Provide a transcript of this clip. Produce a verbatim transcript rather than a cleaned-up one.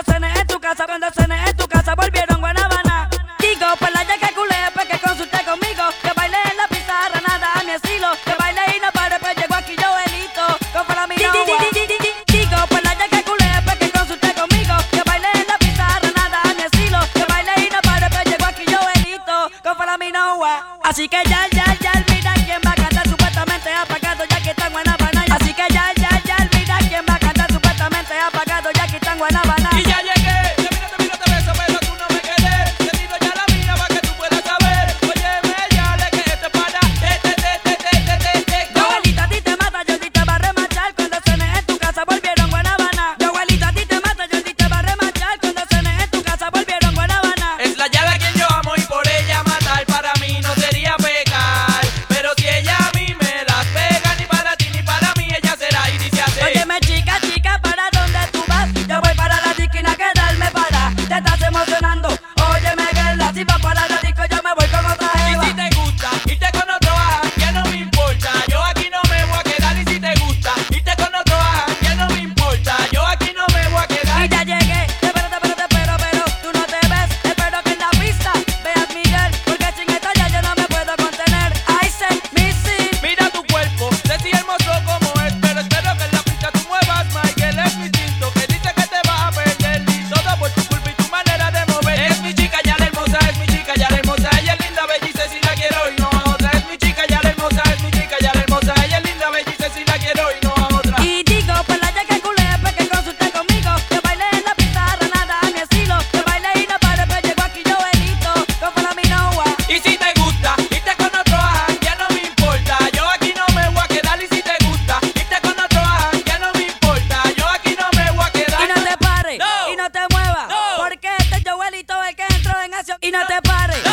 cené en tu casa, cuando cené en tu casa volvieron Guanabana. Digo, pues la ya que culé, pues que consulté conmigo, que bailé en la pizarra, nada a mi estilo, que bailé y no paré, pues llegó aquí Joelito, con Flaminagua. Digo, pues la ya que culé, pues que consulté conmigo, que bailé en la pizarra, nada a mi estilo, que bailé y no paré, pues llegó aquí Joelito, con Flaminagua. Así que ya, ya, ya, mira quién va a cantar supuestamente apagado, ya que está en Guanabana. Así que ya, ya, ya, mira quién va a cantar supuestamente apagado, ya que está en Guanabana. Y ya llegué, te miro, te miro, te beso, pero tú no me quedes. Te tiro ya la mía para que tú puedas saber. Óyeme, ya le que este para, te, te, te, te, te, te, te, te. Joelito, a ti te mata, yo sí te va a remachar. Cuando cené en tu casa volvieron Guanabana. Joelito, a ti te mata, yo sí te va a remachar. Cuando cené en tu casa volvieron Guanabana. Es la Yala quien yo amo y por ella matar para mí no sería pecar. Pero si ella a mí me las pega, ni para ti ni para mí ella será y dice así. Óyeme, chica, chica, ¿para dónde tú vas? Yo voy para la esquina a quedarme para. Te estás emocionando. Óyeme, girl, si vas para la disco yo me voy con otra Y jeva. si te gusta irte con otro ajá, ya no me importa. Yo aquí no me voy a quedar. Y si te gusta irte con otro ajá, ya no me importa. Yo aquí no me voy a quedar. Y ya llegué, te espero, te espero, te espero, pero tú no te ves. Espero que en la pista veas mi girl, porque sin esta ya yo no me puedo contener. I say, missing. Mira tu cuerpo, sé si hermoso como es, pero espero que en la pista tú muevas, Michael. Es mi instinto que dice que te vas a perder. Y todo por tu culpa y tu manera de mover. Es mi chica ya la hermosa, es mi chica ya la hermosa. Ella es linda, bella y sé si la quiero y no a otra. Es mi chica ya la hermosa, es mi chica ya la hermosa. Ella es linda, bella y sé si la quiero y no a otra. Y digo, pues la ya que culé, pues que consulté conmigo, que bailé en la pizarra, nada a mi estilo, que bailé y no paré, pues llegó aquí Joelito, con Flaminagua. Y si te gusta irte con otro ajá, ya no me importa. Yo aquí no me voy a quedar. Y si te gusta irte con otro ajá, ya no me importa. Yo aquí no me voy a quedar. Y no te pares, No. y no te muevas, No. porque este Joelito es el que entró en acción. Y no te pares,